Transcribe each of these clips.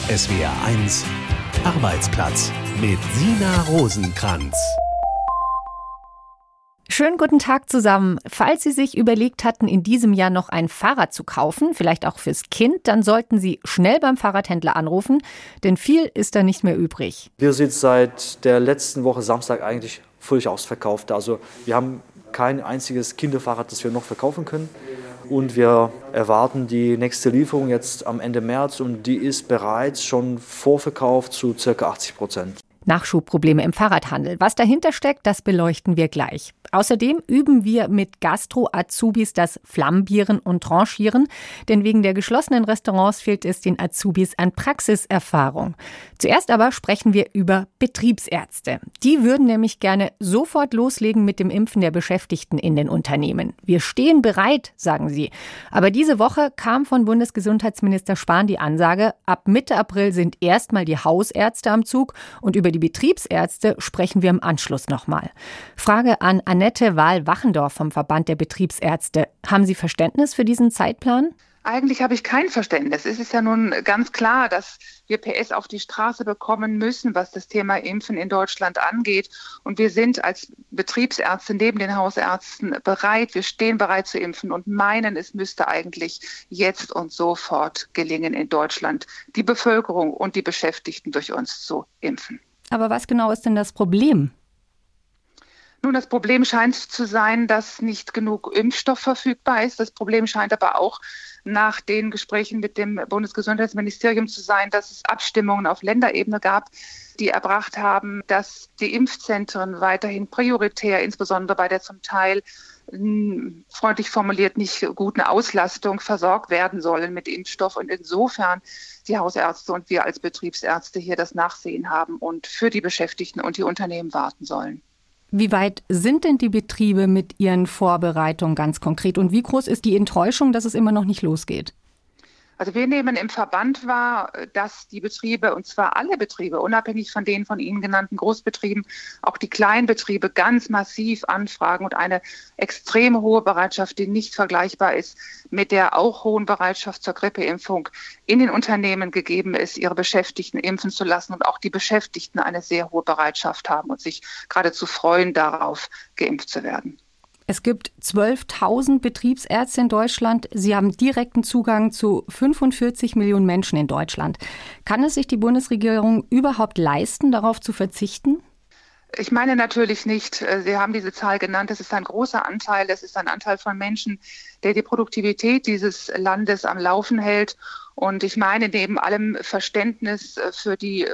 SWR1 Arbeitsplatz mit Sina Rosenkrantz. Schönen guten Tag zusammen. Falls Sie sich überlegt hatten, in diesem Jahr noch ein Fahrrad zu kaufen, vielleicht auch fürs Kind, dann sollten Sie schnell beim Fahrradhändler anrufen, denn viel ist da nicht mehr übrig. Wir sind seit der letzten Woche Samstag eigentlich völlig ausverkauft. Also wir haben kein einziges Kinderfahrrad, das wir noch verkaufen können. Und wir erwarten die nächste Lieferung jetzt am Ende März und die ist bereits schon vorverkauft zu ca. 80%. Nachschubprobleme im Fahrradhandel. Was dahinter steckt, das beleuchten wir gleich. Außerdem üben wir mit Gastro-Azubis das Flambieren und Tranchieren, denn wegen der geschlossenen Restaurants fehlt es den Azubis an Praxiserfahrung. Zuerst aber sprechen wir über Betriebsärzte. Die würden nämlich gerne sofort loslegen mit dem Impfen der Beschäftigten in den Unternehmen. Wir stehen bereit, sagen sie. Aber diese Woche kam von Bundesgesundheitsminister Spahn die Ansage, ab Mitte April sind erstmal die Hausärzte am Zug und über die Betriebsärzte sprechen wir im Anschluss nochmal. Frage an Annette Wahl-Wachendorf vom Verband der Betriebsärzte. Haben Sie Verständnis für diesen Zeitplan? Eigentlich habe ich kein Verständnis. Es ist ja nun ganz klar, dass wir PS auf die Straße bekommen müssen, was das Thema Impfen in Deutschland angeht. Und wir sind als Betriebsärzte neben den Hausärzten bereit. Wir stehen bereit zu impfen und meinen, es müsste eigentlich jetzt und sofort gelingen, in Deutschland die Bevölkerung und die Beschäftigten durch uns zu impfen. Aber was genau ist denn das Problem? Nun, das Problem scheint zu sein, dass nicht genug Impfstoff verfügbar ist. Das Problem scheint aber auch nach den Gesprächen mit dem Bundesgesundheitsministerium zu sein, dass es Abstimmungen auf Länderebene gab, die erbracht haben, dass die Impfzentren weiterhin prioritär, insbesondere bei der zum Teil freundlich formuliert nicht guten Auslastung, versorgt werden sollen mit Impfstoff. Und insofern die Hausärzte und wir als Betriebsärzte hier das Nachsehen haben und für die Beschäftigten und die Unternehmen warten sollen. Wie weit sind denn die Betriebe mit ihren Vorbereitungen ganz konkret? Und wie groß ist die Enttäuschung, dass es immer noch nicht losgeht? Also wir nehmen im Verband wahr, dass die Betriebe, und zwar alle Betriebe, unabhängig von den von Ihnen genannten Großbetrieben, auch die Kleinbetriebe ganz massiv anfragen und eine extrem hohe Bereitschaft, die nicht vergleichbar ist mit der auch hohen Bereitschaft zur Grippeimpfung in den Unternehmen gegeben ist, ihre Beschäftigten impfen zu lassen und auch die Beschäftigten eine sehr hohe Bereitschaft haben und sich geradezu freuen darauf, geimpft zu werden. Es gibt 12.000 Betriebsärzte in Deutschland. Sie haben direkten Zugang zu 45 Millionen Menschen in Deutschland. Kann es sich die Bundesregierung überhaupt leisten, darauf zu verzichten? Ich meine natürlich nicht. Sie haben diese Zahl genannt. Das ist ein großer Anteil. Das ist ein Anteil von Menschen, der die Produktivität dieses Landes am Laufen hält. Und ich meine neben allem Verständnis für die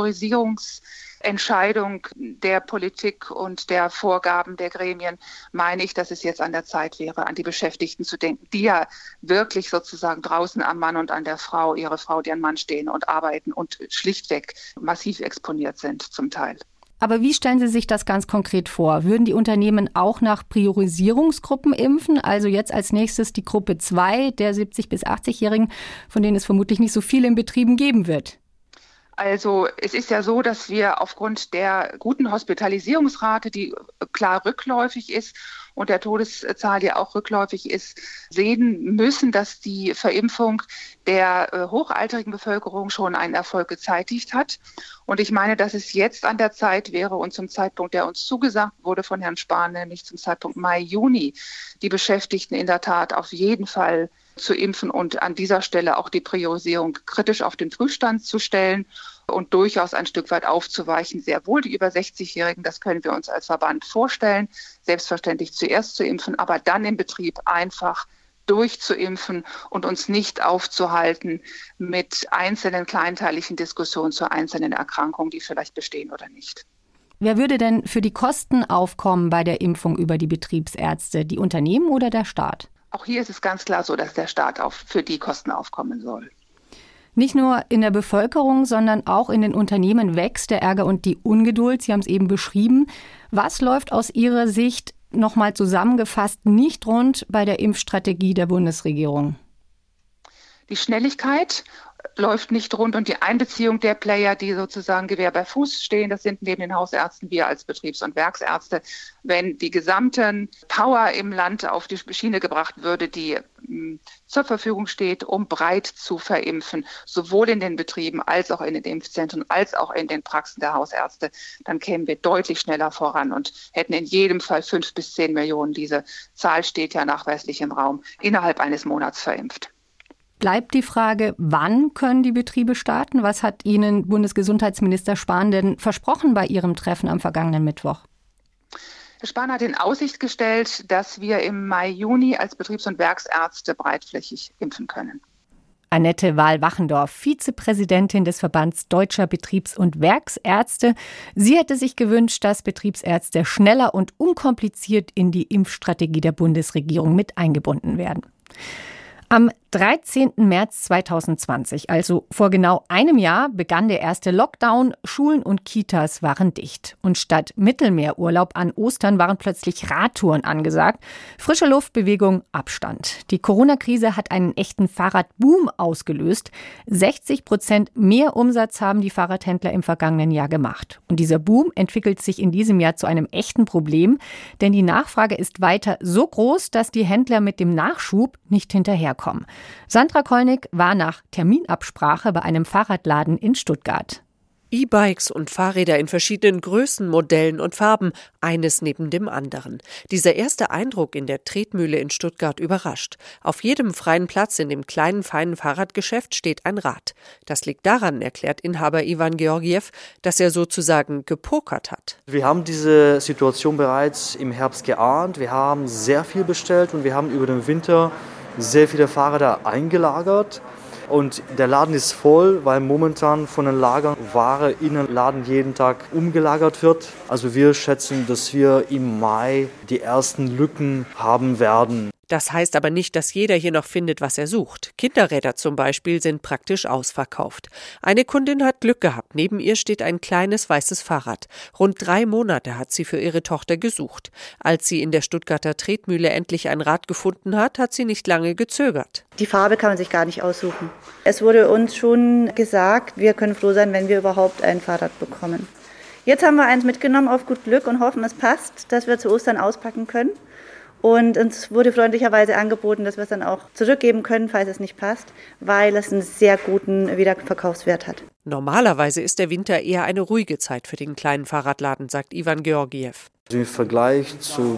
Priorisierungsentscheidung der Politik und der Vorgaben der Gremien, meine ich, dass es jetzt an der Zeit wäre, an die Beschäftigten zu denken, die ja wirklich sozusagen draußen am Mann und an der Frau, ihre Frau, deren Mann stehen und arbeiten und schlichtweg massiv exponiert sind zum Teil. Aber wie stellen Sie sich das ganz konkret vor? Würden die Unternehmen auch nach Priorisierungsgruppen impfen? Also jetzt als nächstes die Gruppe 2 der 70- bis 80-Jährigen, von denen es vermutlich nicht so viele in Betrieben geben wird. Also es ist ja so, dass wir aufgrund der guten Hospitalisierungsrate, die klar rückläufig ist und der Todeszahl, die auch rückläufig ist, sehen müssen, dass die Verimpfung der hochaltrigen Bevölkerung schon einen Erfolg gezeitigt hat. Und ich meine, dass es jetzt an der Zeit wäre und zum Zeitpunkt, der uns zugesagt wurde von Herrn Spahn, nämlich zum Zeitpunkt Mai, Juni, die Beschäftigten in der Tat auf jeden Fall zu impfen und an dieser Stelle auch die Priorisierung kritisch auf den Prüfstand zu stellen und durchaus ein Stück weit aufzuweichen. Sehr wohl die über 60-Jährigen, das können wir uns als Verband vorstellen, selbstverständlich zuerst zu impfen, aber dann im Betrieb einfach durchzuimpfen und uns nicht aufzuhalten mit einzelnen kleinteiligen Diskussionen zu einzelnen Erkrankungen, die vielleicht bestehen oder nicht. Wer würde denn für die Kosten aufkommen bei der Impfung über die Betriebsärzte? Die Unternehmen oder der Staat? Auch hier ist es ganz klar so, dass der Staat für die Kosten aufkommen soll. Nicht nur in der Bevölkerung, sondern auch in den Unternehmen wächst der Ärger und die Ungeduld. Sie haben es eben beschrieben. Was läuft aus Ihrer Sicht, nochmal zusammengefasst, nicht rund bei der Impfstrategie der Bundesregierung? Die Schnelligkeit, läuft nicht rund und die Einbeziehung der Player, die sozusagen Gewehr bei Fuß stehen, das sind neben den Hausärzten wir als Betriebs- und Werksärzte. Wenn die gesamten Power im Land auf die Schiene gebracht würde, die zur Verfügung steht, um breit zu verimpfen, sowohl in den Betrieben als auch in den Impfzentren, als auch in den Praxen der Hausärzte, dann kämen wir deutlich schneller voran und hätten in jedem Fall 5 bis 10 Millionen, diese Zahl steht ja nachweislich im Raum, innerhalb eines Monats verimpft. Bleibt die Frage, wann können die Betriebe starten? Was hat Ihnen Bundesgesundheitsminister Spahn denn versprochen bei Ihrem Treffen am vergangenen Mittwoch? Herr Spahn hat in Aussicht gestellt, dass wir im Mai, Juni als Betriebs- und Werksärzte breitflächig impfen können. Annette Wahl-Wachendorf, Vizepräsidentin des Verbands Deutscher Betriebs- und Werksärzte. Sie hätte sich gewünscht, dass Betriebsärzte schneller und unkompliziert in die Impfstrategie der Bundesregierung mit eingebunden werden. Am 13. März 2020, also vor genau einem Jahr, begann der erste Lockdown. Schulen und Kitas waren dicht. Und statt Mittelmeerurlaub an Ostern waren plötzlich Radtouren angesagt. Frische Luft, Bewegung, Abstand. Die Corona-Krise hat einen echten Fahrradboom ausgelöst. 60% mehr Umsatz haben die Fahrradhändler im vergangenen Jahr gemacht. Und dieser Boom entwickelt sich in diesem Jahr zu einem echten Problem. Denn die Nachfrage ist weiter so groß, dass die Händler mit dem Nachschub nicht hinterherkommen. Sandra Kollnick war nach Terminabsprache bei einem Fahrradladen in Stuttgart. E-Bikes und Fahrräder in verschiedenen Größen, Modellen und Farben, eines neben dem anderen. Dieser erste Eindruck in der Tretmühle in Stuttgart überrascht. Auf jedem freien Platz in dem kleinen, feinen Fahrradgeschäft steht ein Rad. Das liegt daran, erklärt Inhaber Ivan Georgiev, dass er sozusagen gepokert hat. Wir haben diese Situation bereits im Herbst geahnt. Wir haben sehr viel bestellt und wir haben über den Winter sehr viele Fahrräder eingelagert. Und der Laden ist voll, weil momentan von den Lagern Ware in den Laden jeden Tag umgelagert wird. Also wir schätzen, dass wir im Mai die ersten Lücken haben werden. Das heißt aber nicht, dass jeder hier noch findet, was er sucht. Kinderräder zum Beispiel sind praktisch ausverkauft. Eine Kundin hat Glück gehabt. Neben ihr steht ein kleines weißes Fahrrad. Rund 3 Monate hat sie für ihre Tochter gesucht. Als sie in der Stuttgarter Tretmühle endlich ein Rad gefunden hat, hat sie nicht lange gezögert. Die Farbe kann man sich gar nicht aussuchen. Es wurde uns schon gesagt, wir können froh sein, wenn wir überhaupt ein Fahrrad bekommen. Jetzt haben wir eins mitgenommen auf gut Glück und hoffen, es passt, dass wir zu Ostern auspacken können. Und uns wurde freundlicherweise angeboten, dass wir es dann auch zurückgeben können, falls es nicht passt, weil es einen sehr guten Wiederverkaufswert hat. Normalerweise ist der Winter eher eine ruhige Zeit für den kleinen Fahrradladen, sagt Ivan Georgiev. Im Vergleich zu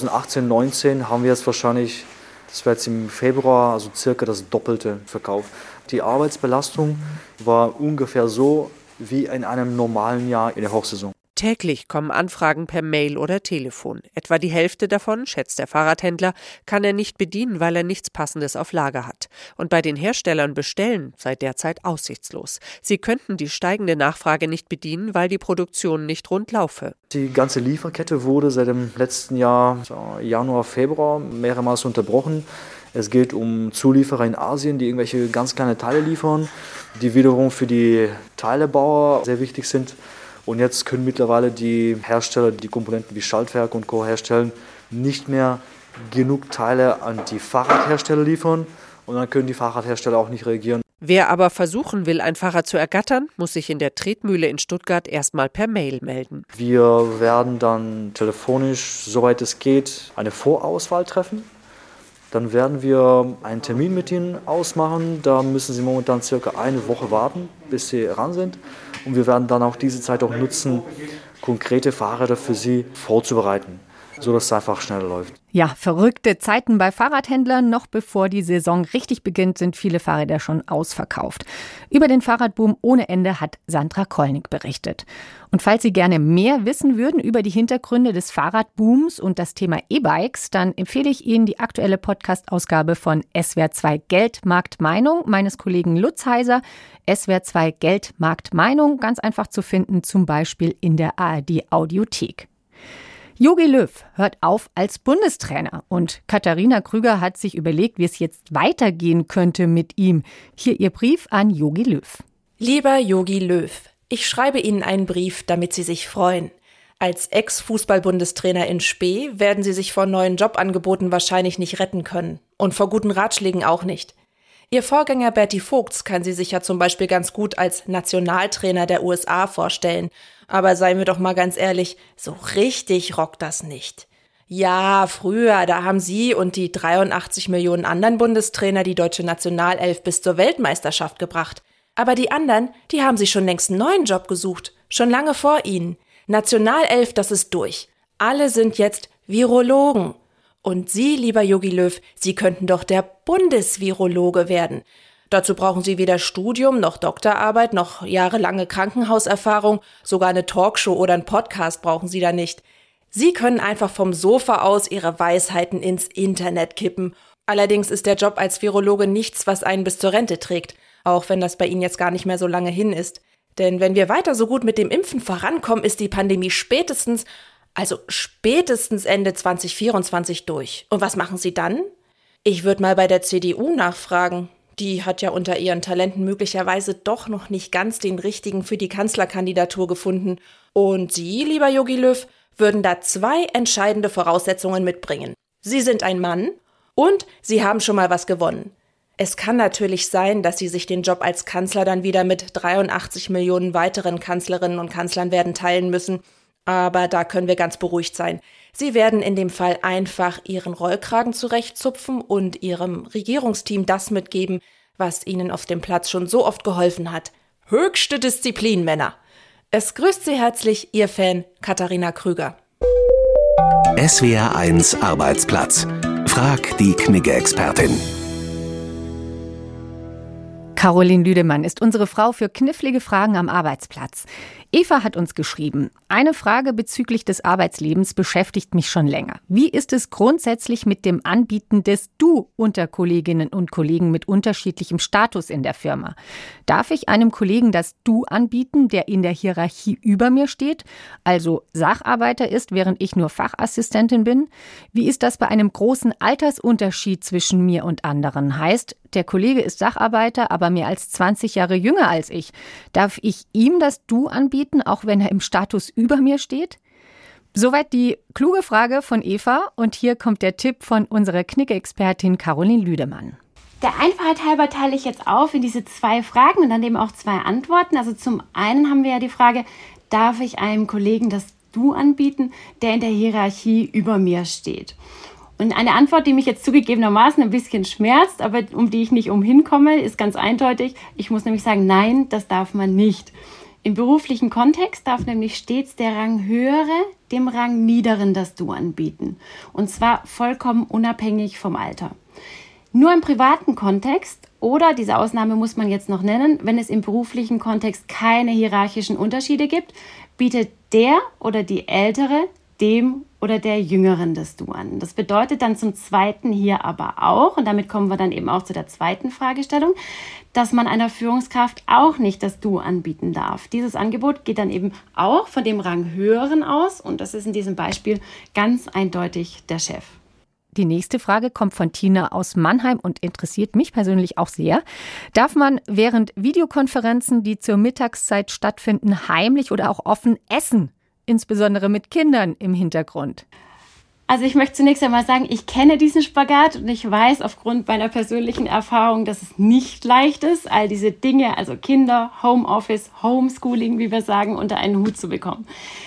2018-19 haben wir jetzt wahrscheinlich, das war jetzt im Februar, also circa das Doppelte verkauft. Die Arbeitsbelastung war ungefähr so wie in einem normalen Jahr in der Hochsaison. Täglich kommen Anfragen per Mail oder Telefon. Etwa die Hälfte davon, schätzt der Fahrradhändler, kann er nicht bedienen, weil er nichts Passendes auf Lager hat. Und bei den Herstellern bestellen sei derzeit aussichtslos. Sie könnten die steigende Nachfrage nicht bedienen, weil die Produktion nicht rund laufe. Die ganze Lieferkette wurde seit dem letzten Jahr, Januar, Februar, mehrmals unterbrochen. Es geht um Zulieferer in Asien, die irgendwelche ganz kleine Teile liefern, die wiederum für die Teilebauer sehr wichtig sind. Und jetzt können mittlerweile die Hersteller, die Komponenten wie Schaltwerke und Co. herstellen, nicht mehr genug Teile an die Fahrradhersteller liefern. Und dann können die Fahrradhersteller auch nicht reagieren. Wer aber versuchen will, ein Fahrrad zu ergattern, muss sich in der Tretmühle in Stuttgart erstmal per Mail melden. Wir werden dann telefonisch, soweit es geht, eine Vorauswahl treffen. Dann werden wir einen Termin mit Ihnen ausmachen. Da müssen Sie momentan circa eine Woche warten, bis Sie ran sind. Und wir werden dann auch diese Zeit auch nutzen, konkrete Fahrräder für Sie vorzubereiten, sodass es einfach schneller läuft. Ja, verrückte Zeiten bei Fahrradhändlern. Noch bevor die Saison richtig beginnt, sind viele Fahrräder schon ausverkauft. Über den Fahrradboom ohne Ende hat Sandra Kollnick berichtet. Und falls Sie gerne mehr wissen würden über die Hintergründe des Fahrradbooms und das Thema E-Bikes, dann empfehle ich Ihnen die aktuelle Podcast-Ausgabe von SWR 2 Geld, Markt, Meinung meines Kollegen Lutz Heiser. SWR 2 Geld, Markt, Meinung, ganz einfach zu finden, zum Beispiel in der ARD-Audiothek. Jogi Löw hört auf als Bundestrainer und Katharina Krüger hat sich überlegt, wie es jetzt weitergehen könnte mit ihm. Hier ihr Brief an Jogi Löw. Lieber Jogi Löw, ich schreibe Ihnen einen Brief, damit Sie sich freuen. Als Ex-Fußball-Bundestrainer in Spee werden Sie sich vor neuen Jobangeboten wahrscheinlich nicht retten können. Und vor guten Ratschlägen auch nicht. Ihr Vorgänger Berti Vogts kann sie sich ja zum Beispiel ganz gut als Nationaltrainer der USA vorstellen. Aber seien wir doch mal ganz ehrlich, so richtig rockt das nicht. Ja, früher, da haben sie und die 83 Millionen anderen Bundestrainer die deutsche Nationalelf bis zur Weltmeisterschaft gebracht. Aber die anderen, die haben sich schon längst einen neuen Job gesucht. Schon lange vor ihnen. Nationalelf, das ist durch. Alle sind jetzt Virologen. Und Sie, lieber Jogi Löw, Sie könnten doch der Bundesvirologe werden. Dazu brauchen Sie weder Studium noch Doktorarbeit noch jahrelange Krankenhauserfahrung, sogar eine Talkshow oder einen Podcast brauchen Sie da nicht. Sie können einfach vom Sofa aus Ihre Weisheiten ins Internet kippen. Allerdings ist der Job als Virologe nichts, was einen bis zur Rente trägt, auch wenn das bei Ihnen jetzt gar nicht mehr so lange hin ist. Denn wenn wir weiter so gut mit dem Impfen vorankommen, ist die Pandemie spätestens Ende 2024 durch. Und was machen Sie dann? Ich würde mal bei der CDU nachfragen. Die hat ja unter ihren Talenten möglicherweise doch noch nicht ganz den richtigen für die Kanzlerkandidatur gefunden. Und Sie, lieber Jogi Löw, würden da 2 entscheidende Voraussetzungen mitbringen. Sie sind ein Mann und Sie haben schon mal was gewonnen. Es kann natürlich sein, dass Sie sich den Job als Kanzler dann wieder mit 83 Millionen weiteren Kanzlerinnen und Kanzlern werden teilen müssen. Aber da können wir ganz beruhigt sein. Sie werden in dem Fall einfach Ihren Rollkragen zurechtzupfen und Ihrem Regierungsteam das mitgeben, was Ihnen auf dem Platz schon so oft geholfen hat. Höchste Disziplin, Männer. Es grüßt Sie herzlich, Ihr Fan Katharina Krüger. SWR1 Arbeitsplatz. Frag die Knigge-Expertin. Caroline Lüdemann ist unsere Frau für knifflige Fragen am Arbeitsplatz. Eva hat uns geschrieben, eine Frage bezüglich des Arbeitslebens beschäftigt mich schon länger. Wie ist es grundsätzlich mit dem Anbieten des Du unter Kolleginnen und Kollegen mit unterschiedlichem Status in der Firma? Darf ich einem Kollegen das Du anbieten, der in der Hierarchie über mir steht, also Sacharbeiter ist, während ich nur Fachassistentin bin? Wie ist das bei einem großen Altersunterschied zwischen mir und anderen? Heißt, der Kollege ist Sacharbeiter, aber mehr als 20 Jahre jünger als ich. Darf ich ihm das Du anbieten, auch wenn er im Status über mir steht? Soweit die kluge Frage von Eva. Und hier kommt der Tipp von unserer Knigge-Expertin Caroline Lüdemann. Der Einfachheit halber teile ich jetzt auf in diese 2 Fragen und dann eben auch 2 Antworten. Also zum einen haben wir ja die Frage, darf ich einem Kollegen das Du anbieten, der in der Hierarchie über mir steht? Und eine Antwort, die mich jetzt zugegebenermaßen ein bisschen schmerzt, aber um die ich nicht umhin komme, ist ganz eindeutig. Ich muss nämlich sagen, nein, das darf man nicht. Im beruflichen Kontext darf nämlich stets der Ranghöhere dem Rangniederen das Du anbieten. Und zwar vollkommen unabhängig vom Alter. Nur im privaten Kontext oder, diese Ausnahme muss man jetzt noch nennen, wenn es im beruflichen Kontext keine hierarchischen Unterschiede gibt, bietet der oder die Ältere dem oder der Jüngeren das Du an. Das bedeutet dann zum Zweiten hier aber auch, und damit kommen wir dann eben auch zu der zweiten Fragestellung, dass man einer Führungskraft auch nicht das Du anbieten darf. Dieses Angebot geht dann eben auch von dem Ranghöheren aus und das ist in diesem Beispiel ganz eindeutig der Chef. Die nächste Frage kommt von Tina aus Mannheim und interessiert mich persönlich auch sehr. Darf man während Videokonferenzen, die zur Mittagszeit stattfinden, heimlich oder auch offen essen? Insbesondere mit Kindern im Hintergrund. Also ich möchte zunächst einmal sagen, ich kenne diesen Spagat und ich weiß aufgrund meiner persönlichen Erfahrung, dass es nicht leicht ist, all diese Dinge, also Kinder, Homeoffice, Homeschooling, wie wir sagen, unter einen Hut zu bekommen.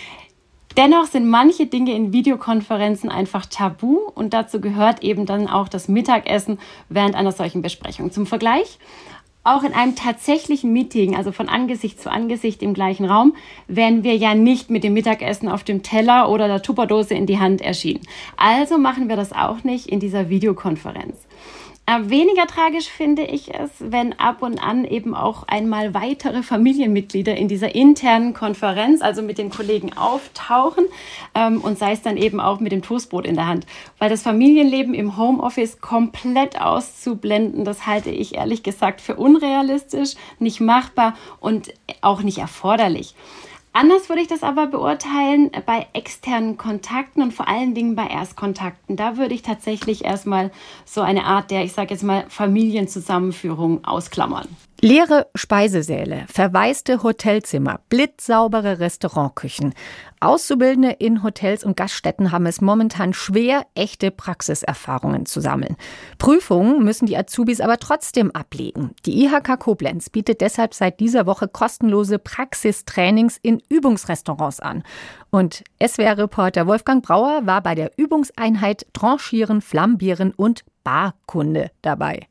Dennoch sind manche Dinge in Videokonferenzen einfach tabu und dazu gehört eben dann auch das Mittagessen während einer solchen Besprechung. Zum Vergleich: Auch in einem tatsächlichen Meeting, also von Angesicht zu Angesicht im gleichen Raum, wären wir ja nicht mit dem Mittagessen auf dem Teller oder der Tupperdose in die Hand erschienen. Also machen wir das auch nicht in dieser Videokonferenz. Weniger tragisch finde ich es, wenn ab und an eben auch einmal weitere Familienmitglieder in dieser internen Konferenz, also mit den Kollegen, auftauchen und sei es dann eben auch mit dem Toastbrot in der Hand. Weil das Familienleben im Homeoffice komplett auszublenden, das halte ich ehrlich gesagt für unrealistisch, nicht machbar und auch nicht erforderlich. Anders würde ich das aber beurteilen bei externen Kontakten und vor allen Dingen bei Erstkontakten. Da würde ich tatsächlich erstmal so eine Art der, ich sage jetzt mal, Familienzusammenführung ausklammern. Leere Speisesäle, verwaiste Hotelzimmer, blitzsaubere Restaurantküchen. Auszubildende in Hotels und Gaststätten haben es momentan schwer, echte Praxiserfahrungen zu sammeln. Prüfungen müssen die Azubis aber trotzdem ablegen. Die IHK Koblenz bietet deshalb seit dieser Woche kostenlose Praxistrainings in Übungsrestaurants an. Und SWR-Reporter Wolfgang Brauer war bei der Übungseinheit Tranchieren, Flambieren und Barkunde dabei.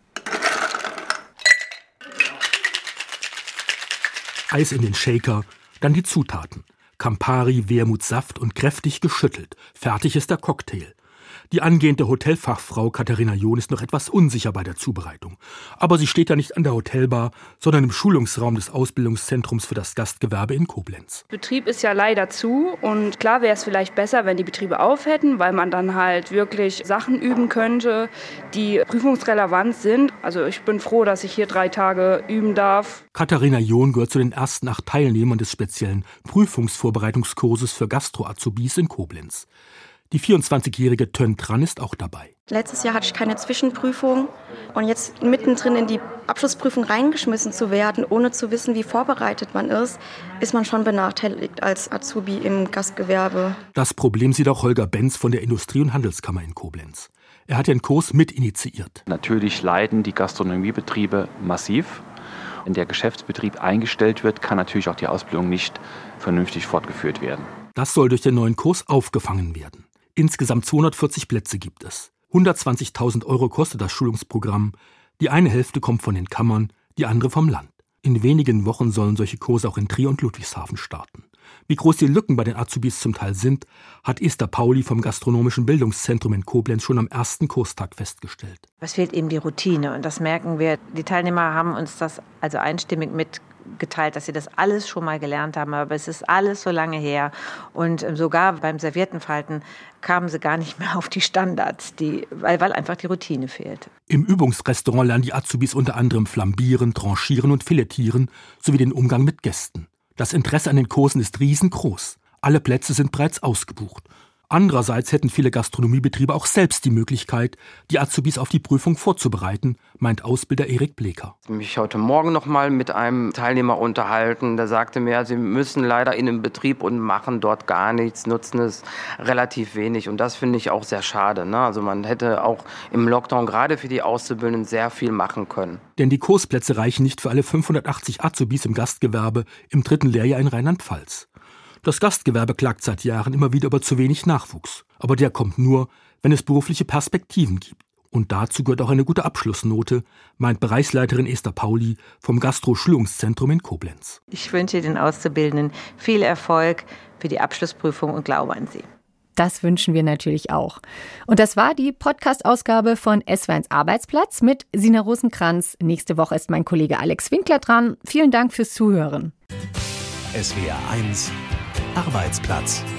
Eis in den Shaker, dann die Zutaten. Campari, Wermutsaft und kräftig geschüttelt. Fertig ist der Cocktail. Die angehende Hotelfachfrau Katharina John ist noch etwas unsicher bei der Zubereitung. Aber sie steht ja nicht an der Hotelbar, sondern im Schulungsraum des Ausbildungszentrums für das Gastgewerbe in Koblenz. Betrieb ist ja leider zu und klar wäre es vielleicht besser, wenn die Betriebe auf hätten, weil man dann halt wirklich Sachen üben könnte, die prüfungsrelevant sind. Also ich bin froh, dass ich hier 3 Tage üben darf. Katharina John gehört zu den ersten 8 Teilnehmern des speziellen Prüfungsvorbereitungskurses für Gastro-Azubis in Koblenz. Die 24-jährige Tön Tran ist auch dabei. Letztes Jahr hatte ich keine Zwischenprüfung und jetzt mittendrin in die Abschlussprüfung reingeschmissen zu werden, ohne zu wissen, wie vorbereitet man ist man schon benachteiligt als Azubi im Gastgewerbe. Das Problem sieht auch Holger Benz von der Industrie- und Handelskammer in Koblenz. Er hat den Kurs mitinitiiert. Natürlich leiden die Gastronomiebetriebe massiv. Wenn der Geschäftsbetrieb eingestellt wird, kann natürlich auch die Ausbildung nicht vernünftig fortgeführt werden. Das soll durch den neuen Kurs aufgefangen werden. Insgesamt 240 Plätze gibt es. 120.000 € kostet das Schulungsprogramm. Die eine Hälfte kommt von den Kammern, die andere vom Land. In wenigen Wochen sollen solche Kurse auch in Trier und Ludwigshafen starten. Wie groß die Lücken bei den Azubis zum Teil sind, hat Esther Pauli vom Gastronomischen Bildungszentrum in Koblenz schon am ersten Kurstag festgestellt. Es fehlt eben die Routine und das merken wir. Die Teilnehmer haben uns das also einstimmig mitgeteilt, dass sie das alles schon mal gelernt haben, aber es ist alles so lange her. Und sogar beim Serviettenfalten kamen sie gar nicht mehr auf die Standards, weil einfach die Routine fehlt. Im Übungsrestaurant lernen die Azubis unter anderem Flambieren, Tranchieren und Filetieren sowie den Umgang mit Gästen. Das Interesse an den Kursen ist riesengroß. Alle Plätze sind bereits ausgebucht. Andererseits hätten viele Gastronomiebetriebe auch selbst die Möglichkeit, die Azubis auf die Prüfung vorzubereiten, meint Ausbilder Erik Bleker. Ich habe mich heute Morgen noch mal mit einem Teilnehmer unterhalten. Der sagte mir, sie müssen leider in den Betrieb und machen dort gar nichts, nutzen es relativ wenig. Und das finde ich auch sehr schade. Also man hätte auch im Lockdown gerade für die Auszubildenden sehr viel machen können. Denn die Kursplätze reichen nicht für alle 580 Azubis im Gastgewerbe im 3. Lehrjahr in Rheinland-Pfalz. Das Gastgewerbe klagt seit Jahren immer wieder über zu wenig Nachwuchs. Aber der kommt nur, wenn es berufliche Perspektiven gibt. Und dazu gehört auch eine gute Abschlussnote, meint Bereichsleiterin Esther Pauli vom Gastro-Schulungszentrum in Koblenz. Ich wünsche den Auszubildenden viel Erfolg für die Abschlussprüfung und glaube an sie. Das wünschen wir natürlich auch. Und das war die Podcast-Ausgabe von SWR1 Arbeitsplatz mit Sina Rosenkranz. Nächste Woche ist mein Kollege Alex Winkler dran. Vielen Dank fürs Zuhören. SWR1 Arbeitsplatz.